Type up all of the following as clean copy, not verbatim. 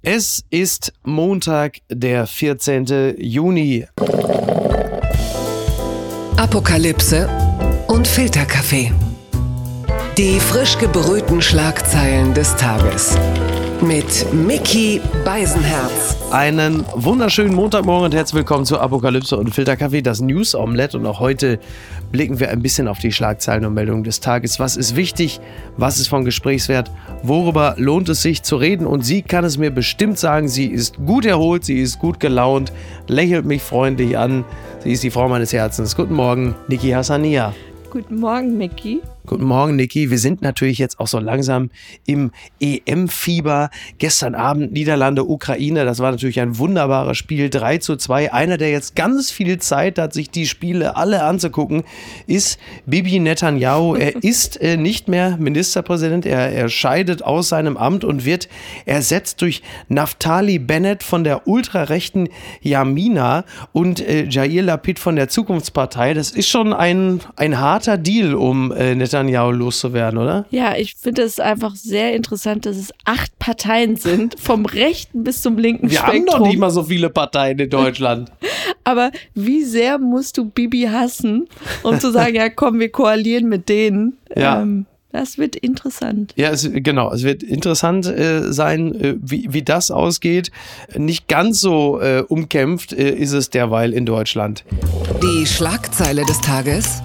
Es ist Montag, der 14. Juni. Apokalypse und Filterkaffee. Die frisch gebrühten Schlagzeilen des Tages. Mit Micky Beisenherz. Einen wunderschönen Montagmorgen und herzlich willkommen zu Apokalypse und Filterkaffee, das News Omelette. Und auch heute blicken wir ein bisschen auf die Schlagzeilen und Meldungen des Tages. Was ist wichtig? Was ist von Gesprächswert? Worüber lohnt es sich zu reden? Und sie kann es mir bestimmt sagen. Sie ist gut erholt, sie ist gut gelaunt, lächelt mich freundlich an. Sie ist die Frau meines Herzens. Guten Morgen, Niki Hassania. Guten Morgen, Micky. Guten Morgen, Niki. Wir sind natürlich jetzt auch so langsam im EM-Fieber. Gestern Abend Niederlande, Ukraine, das war natürlich ein wunderbares Spiel, 3:2. Einer, der jetzt ganz viel Zeit hat, sich die Spiele alle anzugucken, ist Bibi Netanyahu. Er ist nicht mehr Ministerpräsident, er scheidet aus seinem Amt und wird ersetzt durch Naftali Bennett von der ultrarechten Yamina und Yair Lapid von der Zukunftspartei. Das ist schon ein harter Deal, um Netanyahu loszuwerden, oder? Ja, ich finde es einfach sehr interessant, dass es 8 Parteien sind, vom rechten bis zum linken Spektrum. Wir haben doch nicht mal so viele Parteien in Deutschland. Aber wie sehr musst du Bibi hassen, um zu sagen, ja komm, wir koalieren mit denen. Ja. Das wird interessant. Ja, es wird interessant sein, wie das ausgeht. Nicht ganz so umkämpft ist es derweil in Deutschland. Die Schlagzeile des Tages.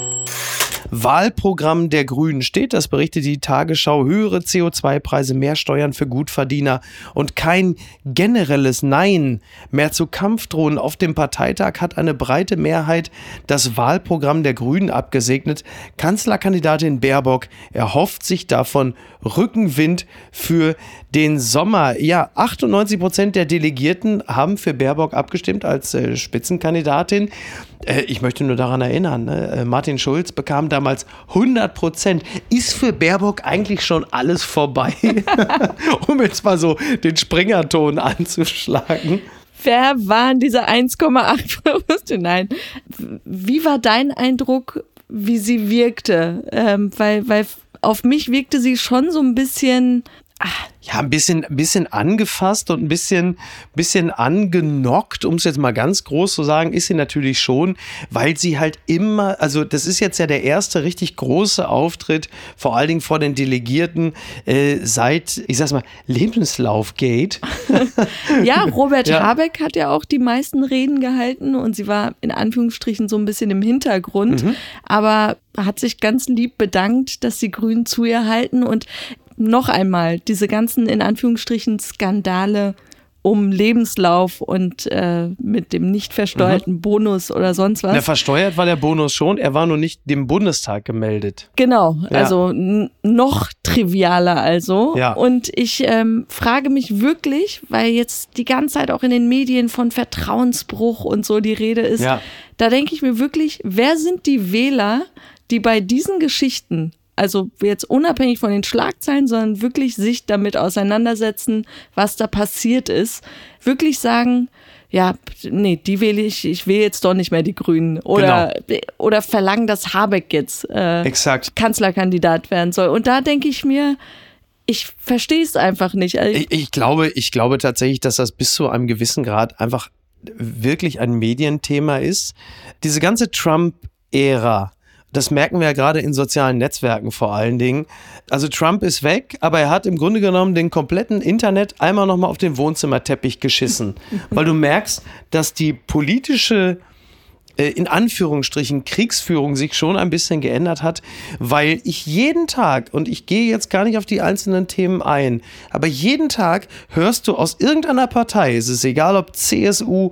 Wahlprogramm der Grünen steht, das berichtet die Tagesschau, höhere CO2-Preise, mehr Steuern für Gutverdiener und kein generelles Nein mehr zu Kampfdrohnen. Auf dem Parteitag hat eine breite Mehrheit das Wahlprogramm der Grünen abgesegnet. Kanzlerkandidatin Baerbock erhofft sich davon Rückenwind für den Sommer. Ja, 98% der Delegierten haben für Baerbock abgestimmt als Spitzenkandidatin. Ich möchte nur daran erinnern, ne? Martin Schulz bekam damals 100%. Ist für Baerbock eigentlich schon alles vorbei? Um jetzt mal so den Springerton anzuschlagen. Wer waren diese 1,8? Nein. Wie war dein Eindruck, wie sie wirkte? Weil auf mich wirkte sie schon so ein bisschen... Ja, ein bisschen angefasst und ein bisschen angenockt, um es jetzt mal ganz groß zu sagen, ist sie natürlich schon, weil sie halt immer, also das ist jetzt ja der erste richtig große Auftritt, vor allen Dingen vor den Delegierten, seit, ich sag's mal, Lebenslaufgate. Ja, Robert Habeck hat ja auch die meisten Reden gehalten und sie war in Anführungsstrichen so ein bisschen im Hintergrund, aber hat sich ganz lieb bedankt, dass die Grünen zu ihr halten und noch einmal, diese ganzen, in Anführungsstrichen, Skandale um Lebenslauf und mit dem nicht versteuerten Bonus oder sonst was. Na, versteuert war der Bonus schon, er war nur nicht dem Bundestag gemeldet. Genau, Ja. also noch trivialer also. Ja. Und ich frage mich wirklich, weil jetzt die ganze Zeit auch in den Medien von Vertrauensbruch und so die Rede ist, da denke ich mir wirklich, wer sind die Wähler, die bei diesen Geschichten, also jetzt unabhängig von den Schlagzeilen, sondern wirklich sich damit auseinandersetzen, was da passiert ist, wirklich sagen, ja, nee, die wähle ich wähle jetzt doch nicht mehr die Grünen. Oder verlangen, dass Habeck jetzt Kanzlerkandidat werden soll. Und da denke ich mir, ich verstehe es einfach nicht. Also Ich glaube tatsächlich, dass das bis zu einem gewissen Grad einfach wirklich ein Medienthema ist. Diese ganze Trump-Ära, das merken wir ja gerade in sozialen Netzwerken vor allen Dingen. Also Trump ist weg, aber er hat im Grunde genommen den kompletten Internet einmal nochmal auf den Wohnzimmerteppich geschissen. Weil du merkst, dass die politische, in Anführungsstrichen, Kriegsführung sich schon ein bisschen geändert hat, weil ich jeden Tag, und ich gehe jetzt gar nicht auf die einzelnen Themen ein, aber jeden Tag hörst du aus irgendeiner Partei, es ist egal ob CSU,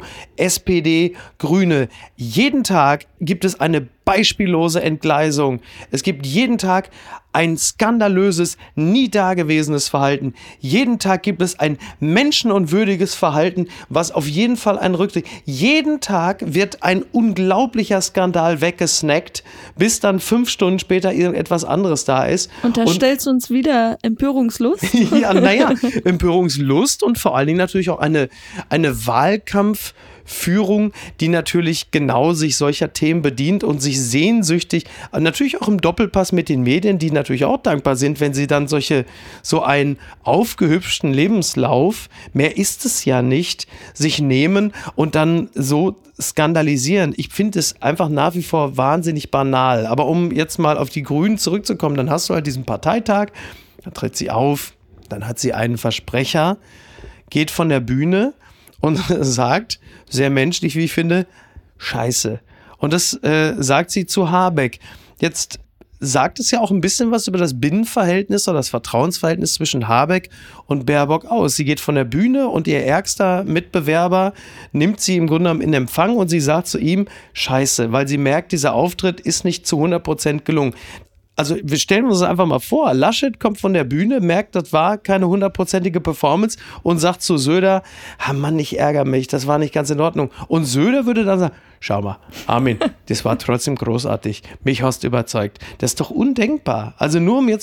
SPD, Grüne, jeden Tag gibt es eine beispiellose Entgleisung. Es gibt jeden Tag ein skandalöses, nie dagewesenes Verhalten. Jeden Tag gibt es ein menschenunwürdiges Verhalten, was auf jeden Fall einen Rücktritt. Jeden Tag wird ein unglaublicher Skandal weggesnackt, bis dann 5 Stunden später irgendetwas anderes da ist. Und da stellst du uns wieder Empörungslust? Ja, naja, Empörungslust und vor allen Dingen natürlich auch eine Wahlkampfführung, die natürlich genau sich solcher Themen bedient und sich sehnsüchtig, natürlich auch im Doppelpass mit den Medien, die natürlich natürlich auch dankbar sind, wenn sie dann so einen aufgehübschten Lebenslauf, mehr ist es ja nicht, sich nehmen und dann so skandalisieren. Ich finde es einfach nach wie vor wahnsinnig banal. Aber um jetzt mal auf die Grünen zurückzukommen, dann hast du halt diesen Parteitag, da tritt sie auf, dann hat sie einen Versprecher, geht von der Bühne und sagt, sehr menschlich, wie ich finde, Scheiße. Und das sagt sie zu Habeck. Jetzt sagt es ja auch ein bisschen was über das Binnenverhältnis oder das Vertrauensverhältnis zwischen Habeck und Baerbock aus. Sie geht von der Bühne und ihr ärgster Mitbewerber nimmt sie im Grunde genommen in Empfang und sie sagt zu ihm, Scheiße, weil sie merkt, dieser Auftritt ist nicht zu 100% gelungen. Also wir stellen uns das einfach mal vor, Laschet kommt von der Bühne, merkt, das war keine 100%ige Performance und sagt zu Söder, Mann, ich ärgere mich, das war nicht ganz in Ordnung. Und Söder würde dann sagen, schau mal, Armin, das war trotzdem großartig, mich hast du überzeugt. Das ist doch undenkbar. Also nur um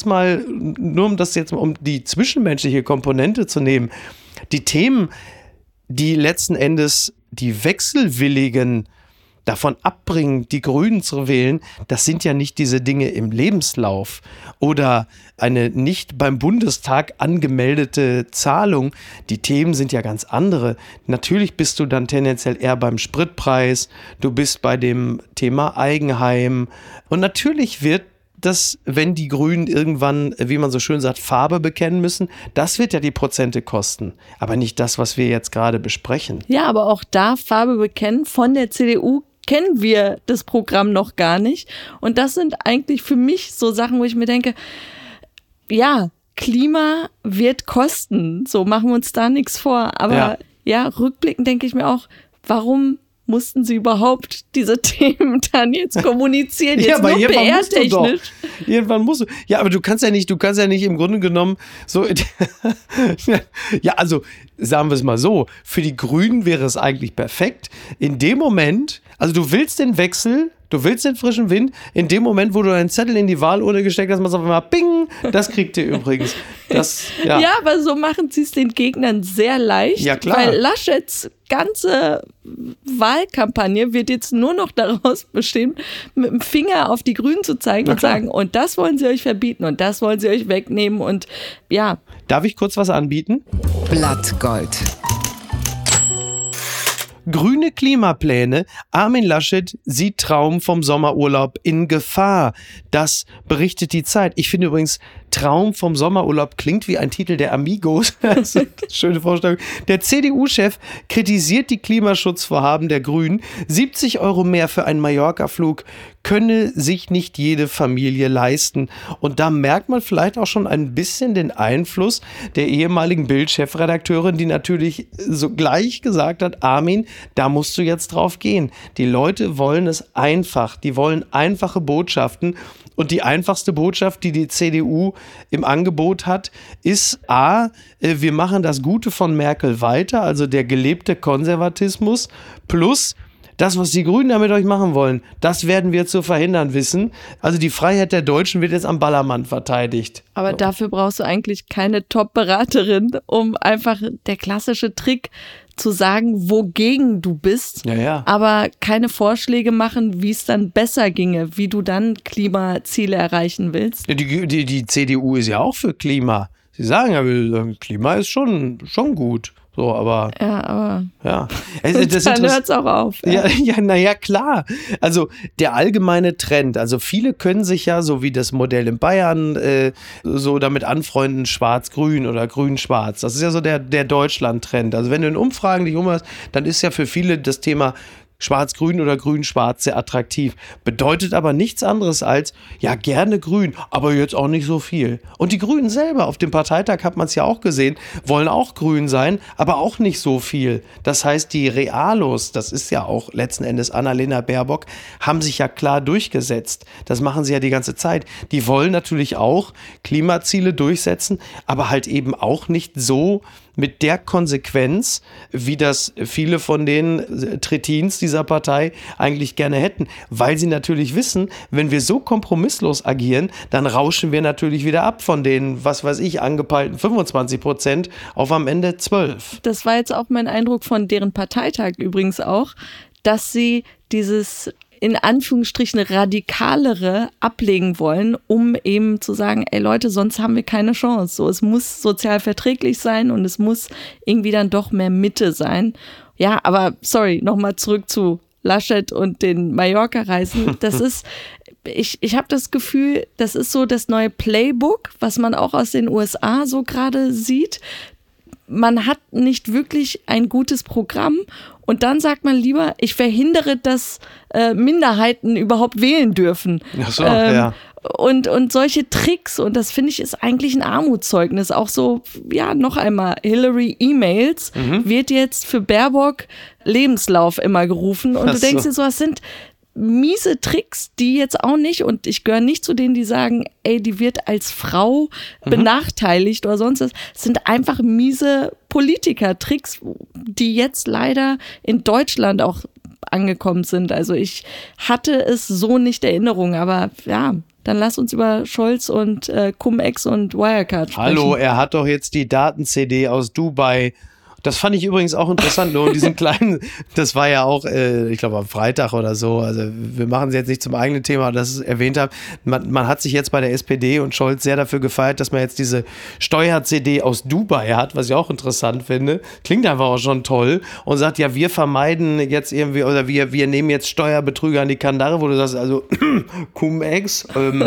die zwischenmenschliche Komponente zu nehmen, die Themen, die letzten Endes die Wechselwilligen davon abbringen, die Grünen zu wählen, das sind ja nicht diese Dinge im Lebenslauf oder eine nicht beim Bundestag angemeldete Zahlung. Die Themen sind ja ganz andere. Natürlich bist du dann tendenziell eher beim Spritpreis, du bist bei dem Thema Eigenheim und natürlich wird das, wenn die Grünen irgendwann, wie man so schön sagt, Farbe bekennen müssen, das wird ja die Prozente kosten, aber nicht das, was wir jetzt gerade besprechen. Ja, aber auch da Farbe bekennen von der CDU kennen wir das Programm noch gar nicht. Und das sind eigentlich für mich so Sachen, wo ich mir denke, ja, Klima wird kosten. So, machen wir uns da nichts vor. Aber ja rückblickend denke ich mir auch, warum mussten sie überhaupt diese Themen dann jetzt kommunizieren? Jetzt aber nur PR-technisch. Irgendwann musst du. Ja, aber du kannst ja nicht im Grunde genommen so. Ja, also sagen wir es mal so, für die Grünen wäre es eigentlich perfekt. In dem Moment, also du willst den Wechsel, du willst den frischen Wind, in dem Moment, wo du deinen Zettel in die Wahlurne gesteckt hast, machst du auf einmal Bing, das kriegt ihr übrigens. Ja, aber so machen sie es den Gegnern sehr leicht, ja, klar. Weil Laschets ganze Wahlkampagne wird jetzt nur noch daraus bestehen, mit dem Finger auf die Grünen zu zeigen und sagen, und das wollen sie euch verbieten und das wollen sie euch wegnehmen und ja. Darf ich kurz was anbieten? Blattgold. Grüne Klimapläne. Armin Laschet sieht Traum vom Sommerurlaub in Gefahr. Das berichtet die Zeit. Ich finde übrigens, Traum vom Sommerurlaub klingt wie ein Titel der Amigos. Das ist eine schöne Vorstellung. Der CDU-Chef kritisiert die Klimaschutzvorhaben der Grünen. 70 € mehr für einen Mallorca-Flug könne sich nicht jede Familie leisten. Und da merkt man vielleicht auch schon ein bisschen den Einfluss der ehemaligen Bild-Chefredakteurin, die natürlich sogleich gesagt hat, Armin, da musst du jetzt drauf gehen. Die Leute wollen es einfach. Die wollen einfache Botschaften. Und die einfachste Botschaft, die die CDU im Angebot hat, ist A, wir machen das Gute von Merkel weiter, also der gelebte Konservatismus, plus das, was die Grünen damit euch machen wollen, das werden wir zu verhindern wissen. Also die Freiheit der Deutschen wird jetzt am Ballermann verteidigt. Aber dafür brauchst du eigentlich keine Top-Beraterin, um einfach der klassische Trick zu sagen, wogegen du bist, aber keine Vorschläge machen, wie es dann besser ginge, wie du dann Klimaziele erreichen willst. Ja, die CDU ist ja auch für Klima. Sie sagen ja, Klima ist schon gut. So, aber. Ja, aber. Ja. Dann hört es auch auf. Ja, klar. Also der allgemeine Trend, also viele können sich ja, so wie das Modell in Bayern, so damit anfreunden, schwarz-grün oder grün-schwarz. Das ist ja so der Deutschland-Trend. Also wenn du in Umfragen dich umhörst, dann ist ja für viele das Thema Schwarz-Grün oder Grün-Schwarz sehr attraktiv. Bedeutet aber nichts anderes als, ja, gerne grün, aber jetzt auch nicht so viel. Und die Grünen selber, auf dem Parteitag hat man es ja auch gesehen, wollen auch grün sein, aber auch nicht so viel. Das heißt, die Realos, das ist ja auch letzten Endes Annalena Baerbock, haben sich ja klar durchgesetzt. Das machen sie ja die ganze Zeit. Die wollen natürlich auch Klimaziele durchsetzen, aber halt eben auch nicht so mit der Konsequenz, wie das viele von den Tretins dieser Partei eigentlich gerne hätten, weil sie natürlich wissen, wenn wir so kompromisslos agieren, dann rauschen wir natürlich wieder ab von den, was weiß ich, angepeilten 25% auf am Ende 12%. Das war jetzt auch mein Eindruck von deren Parteitag übrigens auch, dass sie dieses in Anführungsstrichen radikalere ablegen wollen, um eben zu sagen, ey Leute, sonst haben wir keine Chance. So, es muss sozial verträglich sein und es muss irgendwie dann doch mehr Mitte sein. Ja, aber sorry, nochmal zurück zu Laschet und den Mallorca-Reisen. Das ist, ich habe das Gefühl, das ist so das neue Playbook, was man auch aus den USA so gerade sieht. Man hat nicht wirklich ein gutes Programm und dann sagt man lieber, ich verhindere, dass Minderheiten überhaupt wählen dürfen. Ach so, ja. Und solche Tricks, und das finde ich ist eigentlich ein Armutszeugnis. Auch so, ja, noch einmal, Hillary E-Mails wird jetzt für Baerbock Lebenslauf immer gerufen. Und du denkst dir so, was sind miese Tricks, die jetzt auch nicht, und ich gehöre nicht zu denen, die sagen, ey, die wird als Frau benachteiligt oder sonst was. Es sind einfach miese Politiker-Tricks, die jetzt leider in Deutschland auch angekommen sind. Also ich hatte es so nicht in Erinnerung, aber ja, dann lass uns über Scholz und Cum-Ex und Wirecard sprechen. Hallo, er hat doch jetzt die Daten-CD aus Dubai. Das fand ich übrigens auch interessant, nur diesen kleinen, das war ja auch, ich glaube am Freitag oder so, also wir machen es jetzt nicht zum eigenen Thema, dass ich es erwähnt habe, man hat sich jetzt bei der SPD und Scholz sehr dafür gefeiert, dass man jetzt diese Steuer-CD aus Dubai hat, was ich auch interessant finde, klingt einfach auch schon toll und sagt, ja, wir vermeiden jetzt irgendwie, oder wir nehmen jetzt Steuerbetrüger an die Kandare, wo du sagst, also Cum-Ex,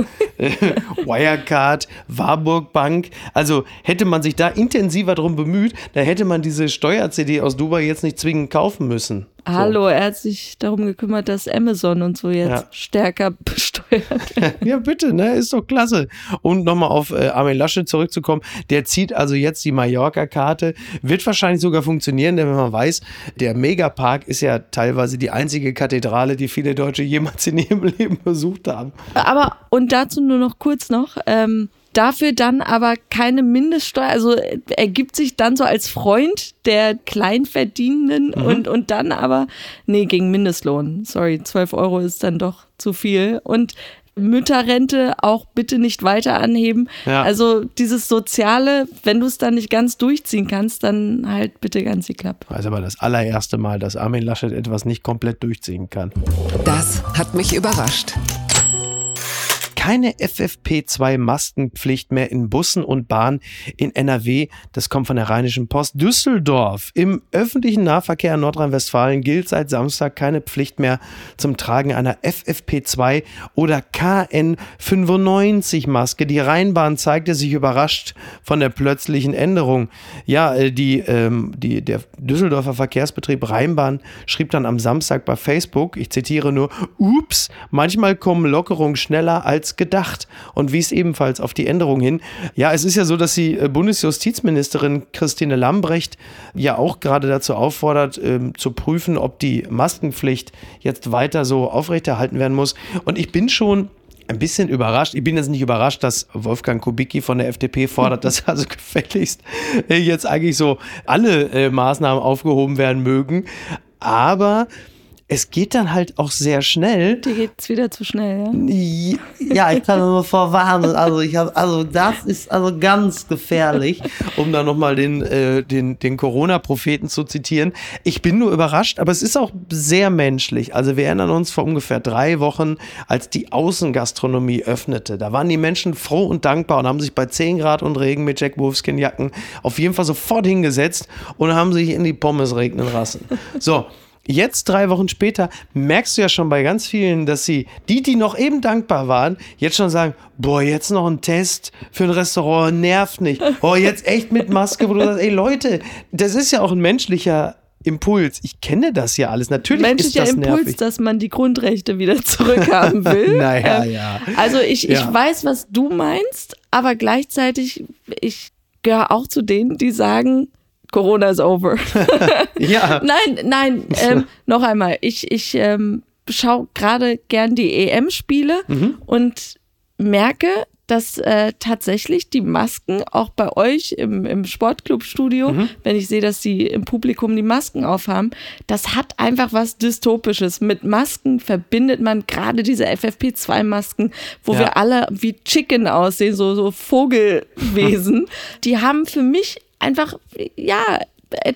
Wirecard, Warburg Bank, also hätte man sich da intensiver drum bemüht, da hätte man diese Steuer-CD aus Dubai jetzt nicht zwingend kaufen müssen. Hallo, er hat sich darum gekümmert, dass Amazon und so jetzt stärker besteuert werden. Ja, bitte, ne, ist doch klasse. Und nochmal auf Armin Laschet zurückzukommen, der zieht also jetzt die Mallorca-Karte, wird wahrscheinlich sogar funktionieren, denn wenn man weiß, der Megapark ist ja teilweise die einzige Kathedrale, die viele Deutsche jemals in ihrem Leben besucht haben. Aber, und dazu nur noch kurz noch, dafür dann aber keine Mindeststeuer, also er gibt sich dann so als Freund der Kleinverdienenden und dann aber, nee, gegen Mindestlohn. Sorry, 12 € ist dann doch zu viel. Und Mütterrente auch bitte nicht weiter anheben. Ja. Also dieses Soziale, wenn du es dann nicht ganz durchziehen kannst, dann halt bitte ganz die Klappe. Also aber das allererste Mal, dass Armin Laschet etwas nicht komplett durchziehen kann. Das hat mich überrascht. Keine FFP2-Maskenpflicht mehr in Bussen und Bahnen in NRW. Das kommt von der Rheinischen Post. Düsseldorf. Im öffentlichen Nahverkehr in Nordrhein-Westfalen gilt seit Samstag keine Pflicht mehr zum Tragen einer FFP2 oder KN95-Maske. Die Rheinbahn zeigte sich überrascht von der plötzlichen Änderung. Ja, der Düsseldorfer Verkehrsbetrieb Rheinbahn schrieb dann am Samstag bei Facebook, ich zitiere nur, ups, manchmal kommen Lockerungen schneller als gedacht und wies ebenfalls auf die Änderung hin. Ja, es ist ja so, dass die Bundesjustizministerin Christine Lambrecht ja auch gerade dazu auffordert, zu prüfen, ob die Maskenpflicht jetzt weiter so aufrechterhalten werden muss. Und ich bin schon ein bisschen überrascht. Ich bin jetzt nicht überrascht, dass Wolfgang Kubicki von der FDP fordert, dass also gefälligst jetzt eigentlich so alle Maßnahmen aufgehoben werden mögen. Aber es geht dann halt auch sehr schnell. Dir geht's wieder zu schnell, ja? Ja, ich kann nur vorwarnen. Also das ist also ganz gefährlich. Um da nochmal den Corona-Propheten zu zitieren. Ich bin nur überrascht, aber es ist auch sehr menschlich. Also wir erinnern uns vor ungefähr 3 Wochen, als die Außengastronomie öffnete. Da waren die Menschen froh und dankbar und haben sich bei 10 Grad und Regen mit Jack Wolfskin-Jacken auf jeden Fall sofort hingesetzt und haben sich in die Pommes regnen lassen. So. Jetzt 3 Wochen später merkst du ja schon bei ganz vielen, dass die noch eben dankbar waren, jetzt schon sagen, boah, jetzt noch ein Test für ein Restaurant, nervt nicht. Boah, jetzt echt mit Maske, wo du sagst, ey Leute, das ist ja auch ein menschlicher Impuls. Ich kenne das ja alles. Natürlich ist das Impuls, nervig. Dass man die Grundrechte wieder zurückhaben will. Naja, ja. Also ich weiß, was du meinst, aber gleichzeitig, ich gehöre auch zu denen, die sagen, Corona is over. Ja. Nein, noch einmal. Ich schaue gerade gern die EM-Spiele und merke, dass tatsächlich die Masken auch bei euch im Sportclub-Studio, wenn ich sehe, dass sie im Publikum die Masken aufhaben, das hat einfach was Dystopisches. Mit Masken verbindet man gerade diese FFP2-Masken, wo wir alle wie Chicken aussehen, so Vogelwesen. Die haben für mich einfach, ja, etwas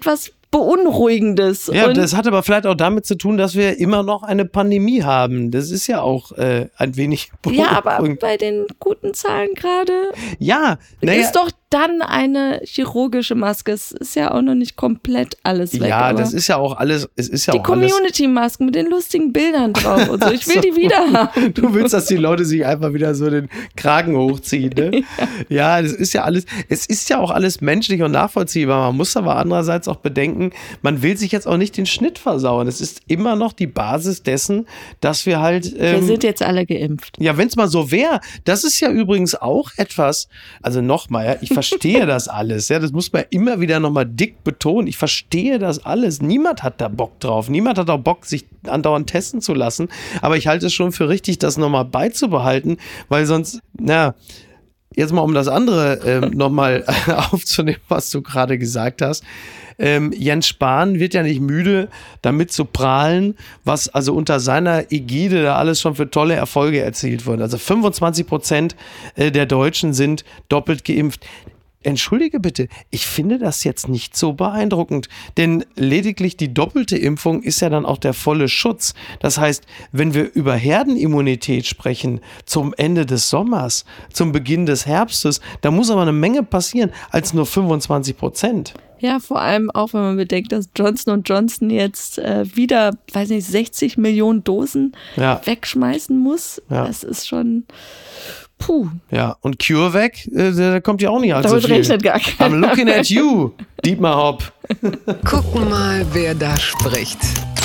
Beunruhigendes. Ja, das hat aber vielleicht auch damit zu tun, dass wir immer noch eine Pandemie haben. Das ist ja auch ein wenig beunruhigend. Ja, aber bei den guten Zahlen gerade ist doch dann eine chirurgische Maske. Es ist ja auch noch nicht komplett alles weg. Ja, das ist ja auch alles. Es ist ja die auch Community-Masken mit den lustigen Bildern drauf und so. Ich will die wieder haben. Du willst, dass die Leute sich einfach wieder so den Kragen hochziehen, ne? Ja, das ist ja alles. Es ist ja auch alles menschlich und nachvollziehbar. Man muss aber andererseits auch bedenken, man will sich jetzt auch nicht den Schnitt versauen. Es ist immer noch die Basis dessen, dass wir halt. Wir sind jetzt alle geimpft. Ja, wenn es mal so wäre. Das ist ja übrigens auch etwas. Also nochmal, ja, ich verstehe das alles. Ja, das muss man immer wieder nochmal dick betonen. Ich verstehe das alles. Niemand hat da Bock drauf. Niemand hat auch Bock, sich andauernd testen zu lassen. Aber ich halte es schon für richtig, das nochmal beizubehalten, weil sonst, jetzt mal um das andere nochmal aufzunehmen, was du gerade gesagt hast. Jens Spahn wird ja nicht müde, damit zu prahlen, was also unter seiner Ägide da alles schon für tolle Erfolge erzielt wurde. Also 25% der Deutschen sind doppelt geimpft. Entschuldige bitte, ich finde das jetzt nicht so beeindruckend, denn lediglich die doppelte Impfung ist ja dann auch der volle Schutz. Das heißt, wenn wir über Herdenimmunität sprechen, zum Ende des Sommers, zum Beginn des Herbstes, da muss aber eine Menge passieren als nur 25%. Ja, vor allem auch, wenn man bedenkt, dass Johnson & Johnson jetzt wieder, 60 Millionen Dosen wegschmeißen muss. Ja. Das ist schon... Puh. Ja, und CureVac, der kommt ja auch nicht allzu viel. Damit rechnet gar keiner. I'm looking at you, Dietmar Hopp. Gucken mal, wer da spricht.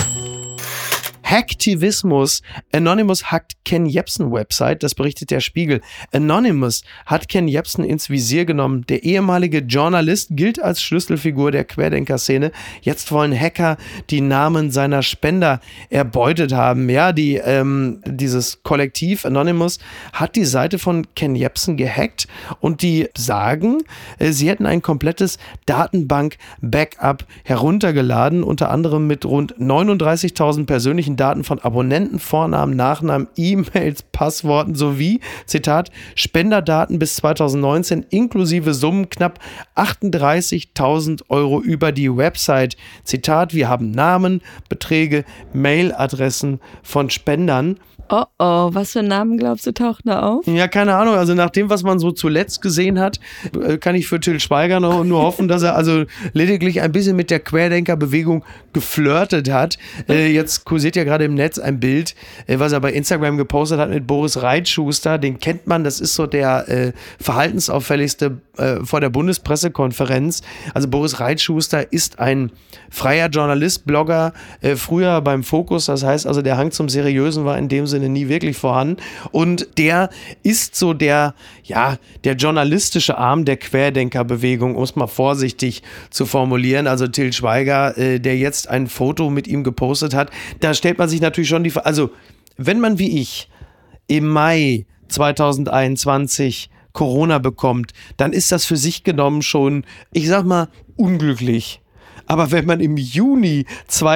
Hacktivismus. Anonymous hackt Ken Jebsen-Website, das berichtet der Spiegel. Anonymous hat Ken Jebsen ins Visier genommen. Der ehemalige Journalist gilt als Schlüsselfigur der Querdenker-Szene. Jetzt wollen Hacker die Namen seiner Spender erbeutet haben. Ja, dieses Kollektiv Anonymous hat die Seite von Ken Jebsen gehackt und die sagen, sie hätten ein komplettes Datenbank-Backup heruntergeladen, unter anderem mit rund 39.000 persönlichen Daten von Abonnenten, Vornamen, Nachnamen, E-Mails, Passworten sowie, Zitat, Spenderdaten bis 2019 inklusive Summen knapp 38.000 € über die Website. Zitat, wir haben Namen, Beträge, Mailadressen von Spendern. Oh, was für Namen glaubst du tauchen da auf? Ja, keine Ahnung. Also nach dem, was man so zuletzt gesehen hat, kann ich für Til Schweiger nur hoffen, dass er also lediglich ein bisschen mit der Querdenker-Bewegung geflirtet hat. Jetzt kursiert ja gerade im Netz ein Bild, was er bei Instagram gepostet hat mit Boris Reitschuster. Den kennt man, das ist so der verhaltensauffälligste vor der Bundespressekonferenz. Also Boris Reitschuster ist ein freier Journalist, Blogger, früher beim Fokus. Das heißt also, der Hang zum Seriösen war in dem Sinne nie wirklich vorhanden. Und der ist so der journalistische Arm der Querdenkerbewegung, um es mal vorsichtig zu formulieren. Also Til Schweiger, der jetzt ein Foto mit ihm gepostet hat, da stellt man sich natürlich schon die Frage, also wenn man wie ich im Mai 2021 Corona bekommt, dann ist das für sich genommen schon, ich sag mal, unglücklich. Aber wenn man im Juni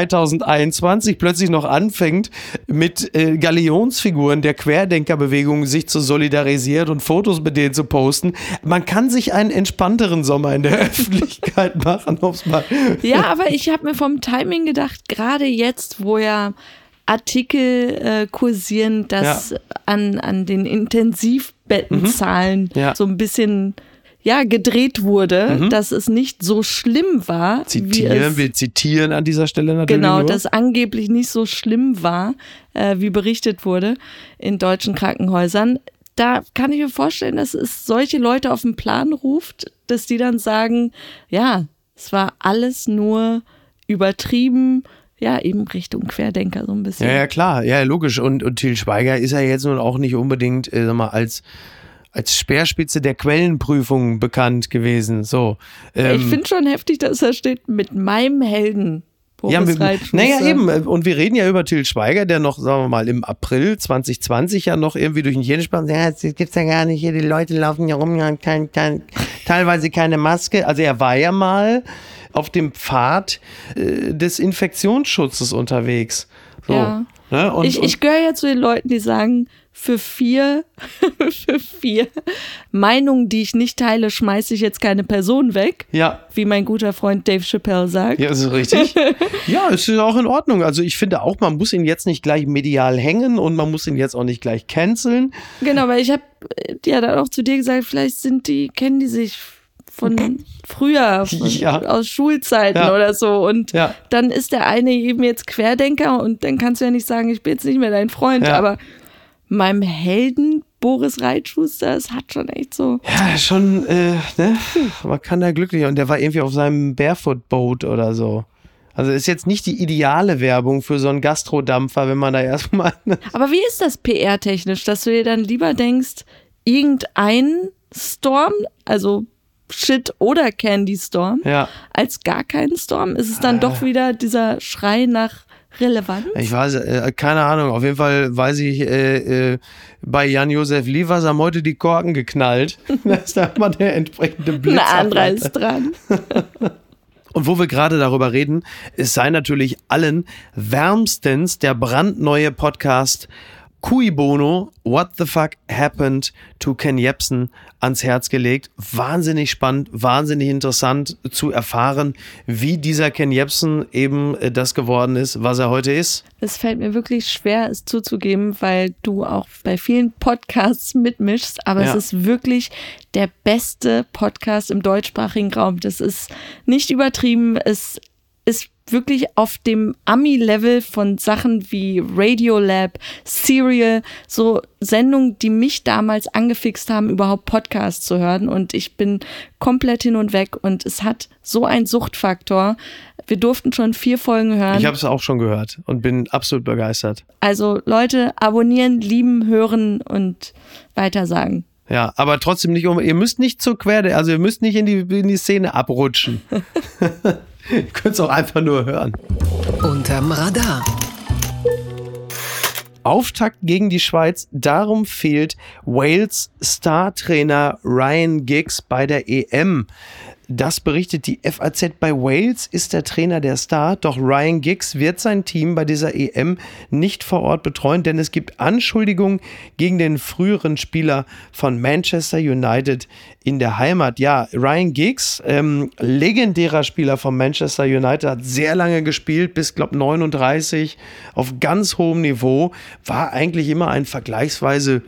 2021 plötzlich noch anfängt, mit Galionsfiguren der Querdenkerbewegung sich zu solidarisieren und Fotos mit denen zu posten, man kann sich einen entspannteren Sommer in der Öffentlichkeit machen. Ja, aber ich habe mir vom Timing gedacht, gerade jetzt, wo ja Artikel kursieren, dass an den Intensivbettenzahlen so ein bisschen gedreht wurde, dass es nicht so schlimm war. Wir zitieren an dieser Stelle natürlich Genau, nur. dass angeblich nicht so schlimm war, wie berichtet wurde in deutschen Krankenhäusern. Da kann ich mir vorstellen, dass es solche Leute auf den Plan ruft, dass die dann sagen, ja, es war alles nur übertrieben, ja, eben Richtung Querdenker so ein bisschen. Ja, klar, ja, logisch. Und Til Schweiger ist ja jetzt nun auch nicht unbedingt, als Speerspitze der Quellenprüfung bekannt gewesen. So, ich finde schon heftig, dass da steht, mit meinem Helden. Naja, eben. Und wir reden ja über Til Schweiger, der noch, sagen wir mal, im April 2020 ja noch irgendwie durch den Jenischbahn, das gibt's ja gar nicht hier, die Leute laufen hier rum, ja, teilweise keine Maske. Also er war ja mal auf dem Pfad des Infektionsschutzes unterwegs. So. Ja. Ne? Ich gehöre ja zu den Leuten, die sagen, für vier Meinungen, die ich nicht teile, schmeiße ich jetzt keine Person weg. Ja. Wie mein guter Freund Dave Chappelle sagt. Ja, ist richtig. Ja, es ist auch in Ordnung. Also ich finde auch, man muss ihn jetzt nicht gleich medial hängen und man muss ihn jetzt auch nicht gleich canceln. Genau, weil ich habe ja dann auch zu dir gesagt, vielleicht kennen die sich von früher, aus Schulzeiten oder so. Und dann ist der eine eben jetzt Querdenker und dann kannst du ja nicht sagen, ich bin jetzt nicht mehr dein Freund. Aber meinem Helden Boris Reitschuster, es hat schon echt so. Ja, schon, ne? Man kann da glücklich. Und der war irgendwie auf seinem Barefoot-Boat oder so. Also ist jetzt nicht die ideale Werbung für so einen Gastrodampfer, wenn man da erstmal. Aber wie ist das PR-technisch, dass du dir dann lieber denkst, irgendein Storm, also Shit oder Candy Storm, als gar keinen Storm? Ist es dann doch wieder dieser Schrei nach Relevanz? Ich weiß, keine Ahnung. Auf jeden Fall weiß ich, bei Jan-Josef Liefers haben heute die Korken geknallt. Da ist da mal der entsprechende Blitz. Ein anderer ist dran. Und wo wir gerade darüber reden, es sei natürlich allen wärmstens der brandneue Podcast Cui Bono, What the Fuck Happened to Ken Jebsen ans Herz gelegt. Wahnsinnig spannend, wahnsinnig interessant zu erfahren, wie dieser Ken Jebsen eben das geworden ist, was er heute ist. Es fällt mir wirklich schwer, es zuzugeben, weil du auch bei vielen Podcasts mitmischst, aber es ist wirklich der beste Podcast im deutschsprachigen Raum. Das ist nicht übertrieben, es ist wirklich auf dem Ami-Level von Sachen wie Radiolab, Serial, so Sendungen, die mich damals angefixt haben, überhaupt Podcasts zu hören, und ich bin komplett hin und weg und es hat so einen Suchtfaktor. Wir durften schon 4 Folgen hören. Ich habe es auch schon gehört und bin absolut begeistert. Also Leute, abonnieren, lieben, hören und weitersagen. Ja, aber trotzdem nicht, ihr müsst nicht zur Querde, also ihr müsst nicht in die Szene abrutschen. Ihr könnt es auch einfach nur hören. Unterm Radar. Auftakt gegen die Schweiz, darum fehlt Wales Star-Trainer Ryan Giggs bei der EM. Das berichtet die FAZ. Bei Wales ist der Trainer der Star, doch Ryan Giggs wird sein Team bei dieser EM nicht vor Ort betreuen, denn es gibt Anschuldigungen gegen den früheren Spieler von Manchester United in der Heimat. Ja, Ryan Giggs, legendärer Spieler von Manchester United, hat sehr lange gespielt, bis, glaube 39, auf ganz hohem Niveau, war eigentlich immer ein vergleichsweise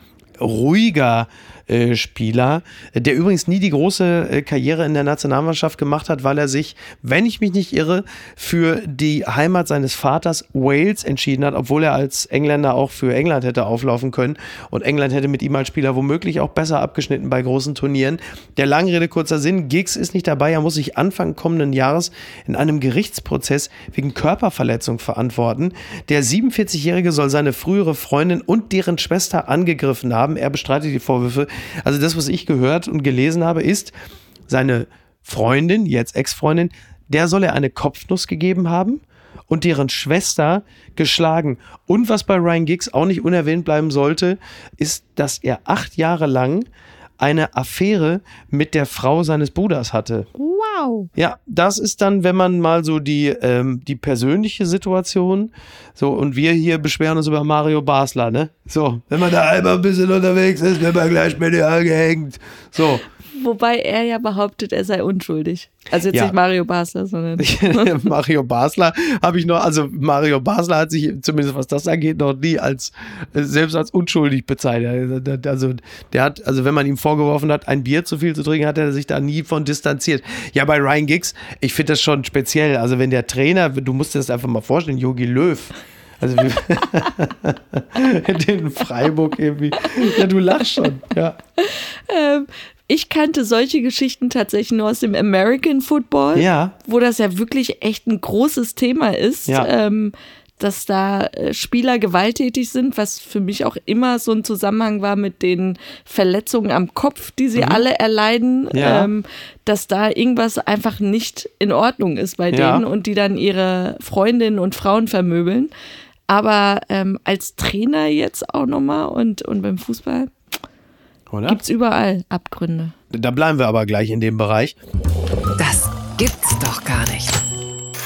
ruhiger Spieler, der übrigens nie die große Karriere in der Nationalmannschaft gemacht hat, weil er sich, wenn ich mich nicht irre, für die Heimat seines Vaters Wales entschieden hat, obwohl er als Engländer auch für England hätte auflaufen können und England hätte mit ihm als Spieler womöglich auch besser abgeschnitten bei großen Turnieren. Der lange Rede, kurzer Sinn, Giggs ist nicht dabei, er muss sich Anfang kommenden Jahres in einem Gerichtsprozess wegen Körperverletzung verantworten. Der 47-Jährige soll seine frühere Freundin und deren Schwester angegriffen haben. Er bestreitet die Vorwürfe. Also das, was ich gehört und gelesen habe, ist, seine Freundin, jetzt Ex-Freundin, der soll er eine Kopfnuss gegeben haben und deren Schwester geschlagen. Und was bei Ryan Giggs auch nicht unerwähnt bleiben sollte, ist, dass er 8 Jahre lang eine Affäre mit der Frau seines Bruders hatte. Wow. Ja, das ist dann, wenn man mal so die persönliche Situation, so, und wir hier beschweren uns über Mario Basler, ne? So, wenn man da einmal ein bisschen unterwegs ist, wird man gleich medial gehängt. So. Wobei er ja behauptet, er sei unschuldig. Also jetzt nicht Mario Basler, sondern Mario Basler habe ich noch, also Mario Basler hat sich, zumindest was das angeht, noch nie selbst als unschuldig bezeichnet. Also der hat, also wenn man ihm vorgeworfen hat, ein Bier zu viel zu trinken, hat er sich da nie von distanziert. Ja, bei Ryan Giggs, ich finde das schon speziell. Also wenn der Trainer, du musst dir das einfach mal vorstellen, Jogi Löw, also in Freiburg irgendwie. Ja, du lachst schon, ja. Ich kannte solche Geschichten tatsächlich nur aus dem American Football, wo das ja wirklich echt ein großes Thema ist, dass da Spieler gewalttätig sind, was für mich auch immer so ein Zusammenhang war mit den Verletzungen am Kopf, die sie alle erleiden, dass da irgendwas einfach nicht in Ordnung ist bei denen und die dann ihre Freundinnen und Frauen vermöbeln. Aber als Trainer jetzt auch nochmal und beim Fußball gibt es überall Abgründe. Da bleiben wir aber gleich in dem Bereich. Das gibt's doch gar nicht.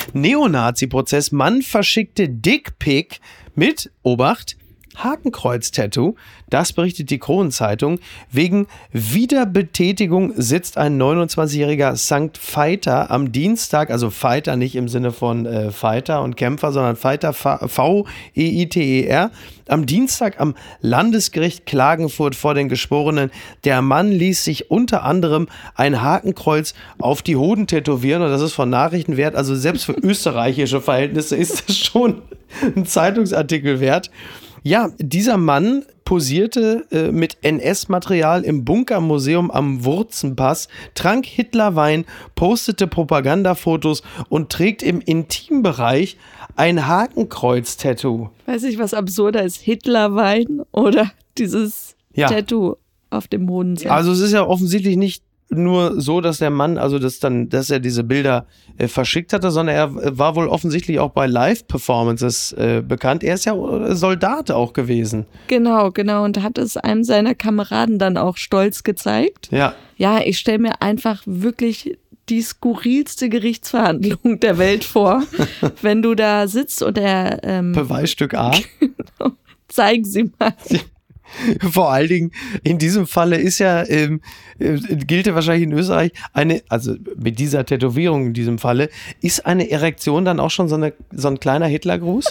Neonazi-Prozess. Mann verschickte Dickpic mit, Obacht, Hakenkreuz-Tattoo. Das berichtet die Kronenzeitung. Wegen Wiederbetätigung sitzt ein 29-jähriger St. Veiter am Dienstag, also Fighter nicht im Sinne von Fighter und Kämpfer, sondern Veiter, V-E-I-T-E-R, am Dienstag am Landesgericht Klagenfurt vor den Geschworenen. Der Mann ließ sich unter anderem ein Hakenkreuz auf die Hoden tätowieren und das ist von Nachrichten wert. Also selbst für österreichische Verhältnisse ist das schon ein Zeitungsartikel wert. Ja, dieser Mann posierte mit NS-Material im Bunkermuseum am Wurzenpass, trank Hitlerwein, postete Propagandafotos und trägt im Intimbereich ein Hakenkreuz-Tattoo. Weiß ich, was absurder ist, Hitlerwein oder dieses Tattoo auf dem Hoden? Also es ist ja offensichtlich nicht nur so, dass der Mann, also dass er diese Bilder verschickt hatte, sondern er war wohl offensichtlich auch bei Live-Performances bekannt. Er ist ja Soldat auch gewesen. Genau. Und hat es einem seiner Kameraden dann auch stolz gezeigt. Ja. Ja, ich stelle mir einfach wirklich die skurrilste Gerichtsverhandlung der Welt vor, wenn du da sitzt und der Beweisstück A. Zeig sie mal. Vor allen Dingen, in diesem Falle ist ja, gilt ja wahrscheinlich in Österreich, also mit dieser Tätowierung in diesem Falle, ist eine Erektion dann auch schon so ein kleiner Hitlergruß?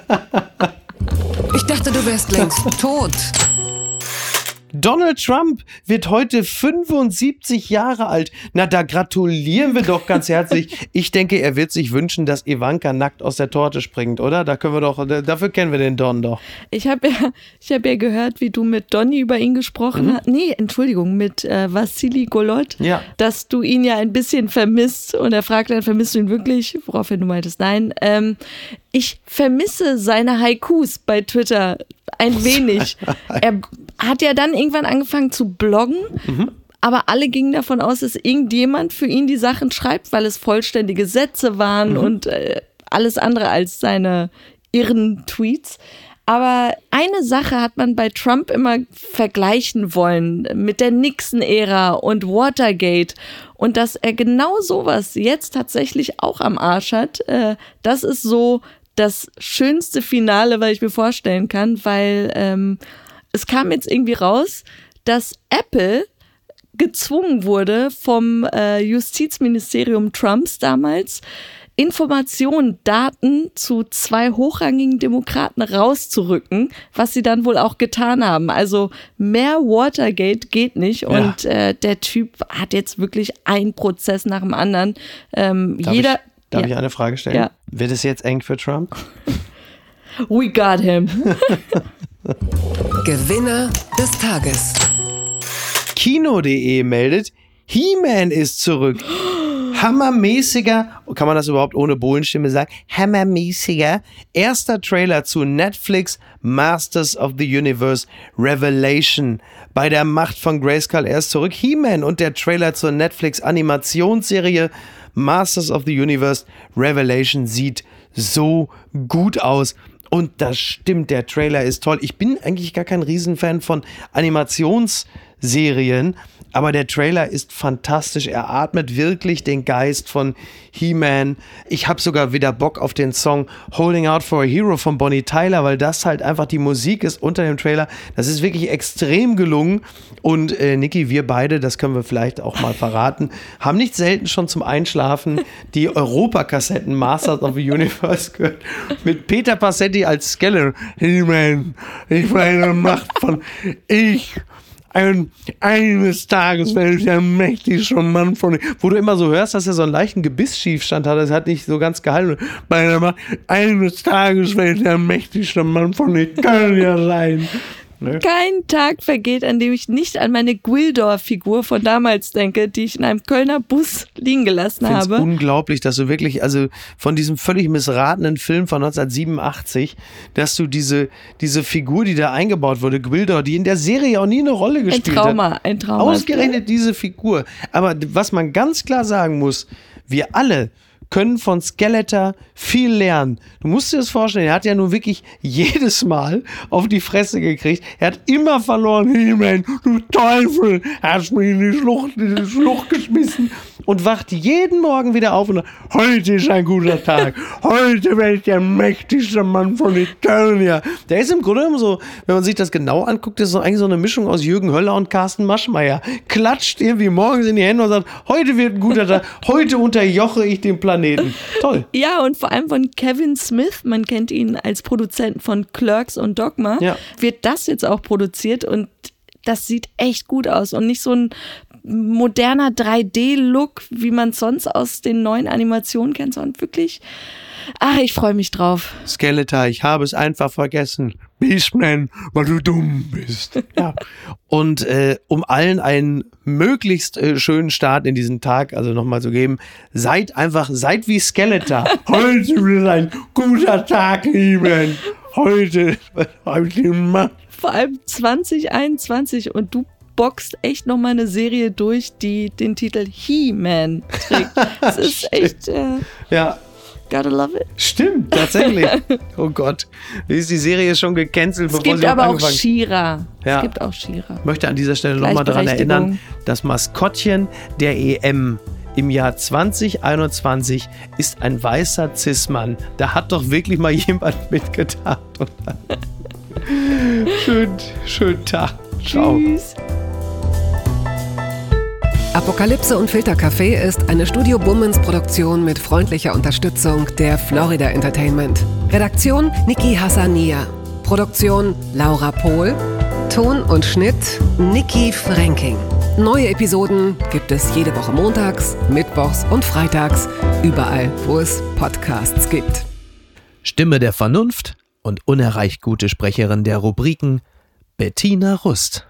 Ich dachte, du wärst längst tot. Donald Trump wird heute 75 Jahre alt. Na, da gratulieren wir doch ganz herzlich. Ich denke, er wird sich wünschen, dass Ivanka nackt aus der Torte springt, oder? Dafür kennen wir den Don doch. Ich hab ja gehört, wie du mit Donny über ihn gesprochen hast. Nee, Entschuldigung, mit Wassili Golod. Ja. Dass du ihn ja ein bisschen vermisst. Und er fragt dann, vermisst du ihn wirklich? Woraufhin du meintest, nein. Ich vermisse seine Haikus bei Twitter ein wenig. Er hat ja dann irgendwann angefangen zu bloggen, aber alle gingen davon aus, dass irgendjemand für ihn die Sachen schreibt, weil es vollständige Sätze waren und alles andere als seine irren Tweets. Aber eine Sache hat man bei Trump immer vergleichen wollen mit der Nixon-Ära und Watergate. Und dass er genau sowas jetzt tatsächlich auch am Arsch hat, das ist so das schönste Finale, was ich mir vorstellen kann, weil es kam jetzt irgendwie raus, dass Apple gezwungen wurde vom Justizministerium Trumps damals, Informationen, Daten zu 2 hochrangigen Demokraten rauszurücken, was sie dann wohl auch getan haben. Also mehr Watergate geht nicht und der Typ hat jetzt wirklich einen Prozess nach dem anderen. Darf ich eine Frage stellen? Ja. Wird es jetzt eng für Trump? We got him. Gewinner des Tages. Kino.de meldet, He-Man ist zurück. Hammermäßiger, kann man das überhaupt ohne Bohlenstimme sagen? Hammermäßiger erster Trailer zu Netflix Masters of the Universe Revelation. Bei der Macht von Grayskull, er ist zurück. He-Man und der Trailer zur Netflix Animationsserie Masters of the Universe Revelation sieht so gut aus. Und das stimmt, der Trailer ist toll. Ich bin eigentlich gar kein Riesenfan von Animationsserien, aber der Trailer ist fantastisch. Er atmet wirklich den Geist von He-Man. Ich habe sogar wieder Bock auf den Song Holding Out for a Hero von Bonnie Tyler, weil das halt einfach die Musik ist unter dem Trailer. Das ist wirklich extrem gelungen. Und Niki, wir beide, das können wir vielleicht auch mal verraten, haben nicht selten schon zum Einschlafen die Europakassetten Masters of the Universe gehört. Mit Peter Passetti als Skeletor. He-Man, ich meine Macht von eines Tages werde ich der mächtigste Mann von... Wo du immer so hörst, dass er so einen leichten Gebissschiefstand hat. Das hat nicht so ganz gehalten. Bei der Macht, eines Tages werde ich der mächtigste Mann von... Kann ja sein. Ne? Kein Tag vergeht, an dem ich nicht an meine Gwildor-Figur von damals denke, die ich in einem Kölner Bus liegen gelassen habe. Ich finde es unglaublich, dass du wirklich, also von diesem völlig missratenen Film von 1987, dass du diese Figur, die da eingebaut wurde, Gwildor, die in der Serie auch nie eine Rolle gespielt hat. Ein Trauma. Ausgerechnet diese Figur. Aber was man ganz klar sagen muss, wir alle können von Skeletor viel lernen. Du musst dir das vorstellen, er hat ja nun wirklich jedes Mal auf die Fresse gekriegt. Er hat immer verloren. He-Man, du Teufel, hast mich in die Schlucht geschmissen. und wacht jeden Morgen wieder auf und sagt, heute ist ein guter Tag. Heute werde ich der mächtigste Mann von Eternia. Der ist im Grunde so, wenn man sich das genau anguckt, ist so eigentlich so eine Mischung aus Jürgen Höller und Carsten Maschmeyer. Klatscht irgendwie morgens in die Hände und sagt, heute wird ein guter Tag. Heute unterjoche ich den Planeten. Toll. Ja, und vor allem von Kevin Smith, man kennt ihn als Produzent von Clerks und Dogma, wird das jetzt auch produziert und das sieht echt gut aus und nicht so ein moderner 3D-Look, wie man es sonst aus den neuen Animationen kennt, sondern wirklich, ich freue mich drauf. Skeletor, ich habe es einfach vergessen. Beastman, weil du dumm bist. Ja. Und um allen einen möglichst schönen Start in diesen Tag, also nochmal zu geben, seid wie Skeletor. Heute wird ein guter Tag, Lieben. Heute Mann. Vor allem 2021 und du boxt echt nochmal eine Serie durch, die den Titel He-Man trägt. Das ist echt, gotta love it. Stimmt, tatsächlich. Oh Gott, ist die Serie schon gecancelt, bevor sie angefangen hat. Es gibt auch She-Ra. Ich möchte an dieser Stelle nochmal daran erinnern, das Maskottchen der EM im Jahr 2021 ist ein weißer Cis-Mann. Da hat doch wirklich mal jemand mitgedacht. Schönen Tag. Ciao. Tschüss. Apokalypse und Filtercafé ist eine Studio Bummens Produktion mit freundlicher Unterstützung der Florida Entertainment. Redaktion Niki Hassania. Produktion Laura Pohl. Ton und Schnitt Niki Fränking. Neue Episoden gibt es jede Woche montags, mittwochs und freitags, überall, wo es Podcasts gibt. Stimme der Vernunft und unerreicht gute Sprecherin der Rubriken Bettina Rust.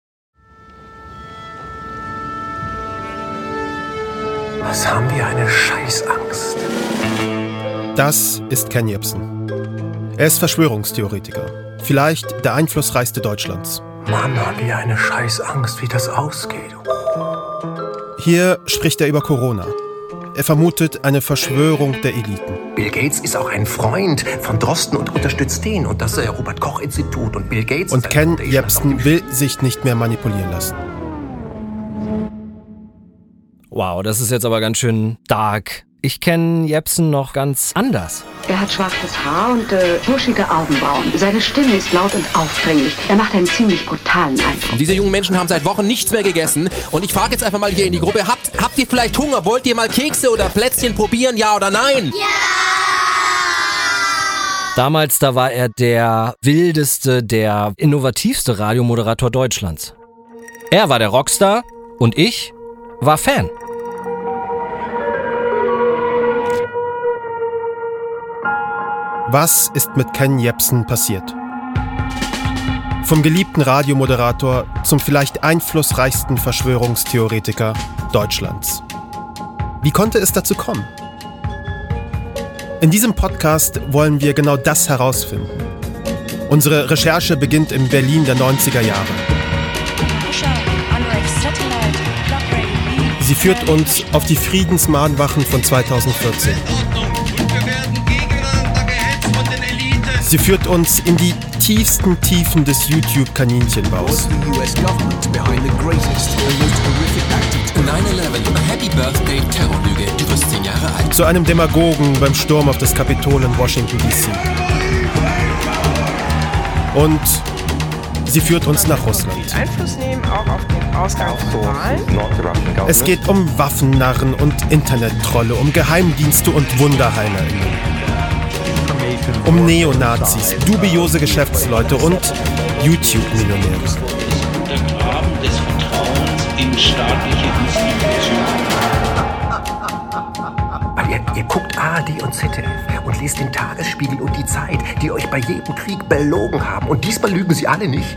Was haben wir eine Scheißangst? Das ist Ken Jebsen. Er ist Verschwörungstheoretiker. Vielleicht der einflussreichste Deutschlands. Mann, haben wir eine Scheißangst, wie das ausgeht. Hier spricht er über Corona. Er vermutet eine Verschwörung der Eliten. Bill Gates ist auch ein Freund von Drosten und unterstützt den und das Robert-Koch-Institut und Bill Gates. Und Ken Jebsen will sich nicht mehr manipulieren lassen. Wow, das ist jetzt aber ganz schön dark. Ich kenne Jebsen noch ganz anders. Er hat schwarzes Haar und buschige Augenbrauen. Seine Stimme ist laut und aufdringlich. Er macht einen ziemlich brutalen Eindruck. Diese jungen Menschen haben seit Wochen nichts mehr gegessen. Und ich frage jetzt einfach mal hier in die Gruppe, habt ihr vielleicht Hunger? Wollt ihr mal Kekse oder Plätzchen probieren, ja oder nein? Ja! Damals, da war er der wildeste, der innovativste Radiomoderator Deutschlands. Er war der Rockstar und ich war Fan. Was ist mit Ken Jebsen passiert? Vom geliebten Radiomoderator zum vielleicht einflussreichsten Verschwörungstheoretiker Deutschlands. Wie konnte es dazu kommen? In diesem Podcast wollen wir genau das herausfinden. Unsere Recherche beginnt im Berlin der 90er Jahre. Sie führt uns auf die Friedensmahnwachen von 2014. Sie führt uns in die tiefsten Tiefen des YouTube-Kaninchenbaus. Zu einem Demagogen beim Sturm auf das Kapitol in Washington, D.C. Und sie führt uns nach Russland. Einfluss nehmen auch auf den Ausgang von Wahlen. Es geht um Waffennarren und Internettrolle, um Geheimdienste und WunderheilerInnen. Um Neonazis, dubiose Geschäftsleute und YouTube-Millionäre. Der Graben des Vertrauens in staatliche Institutionen. Weil ihr guckt ARD und ZDF und lest den Tagesspiegel und die Zeit, die euch bei jedem Krieg belogen haben. Und diesmal lügen sie alle nicht.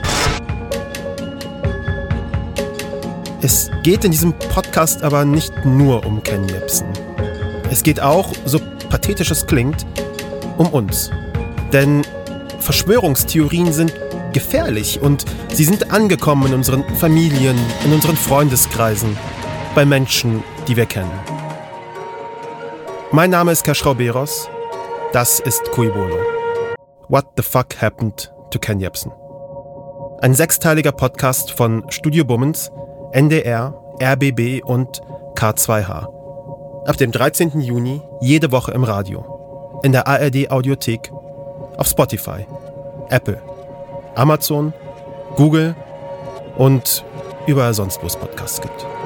Es geht in diesem Podcast aber nicht nur um Ken Jebsen. Es geht auch, so pathetisch es klingt, um uns. Denn Verschwörungstheorien sind gefährlich und sie sind angekommen in unseren Familien, in unseren Freundeskreisen, bei Menschen, die wir kennen. Mein Name ist Kaschrau Beros. Das ist Kuibolo. What the fuck happened to Ken Jebsen? Ein 6-teiliger Podcast von Studio Bummens, NDR, RBB und K2H. Ab dem 13. Juni jede Woche im Radio. In der ARD Audiothek, auf Spotify, Apple, Amazon, Google und überall sonst, wo es Podcasts gibt.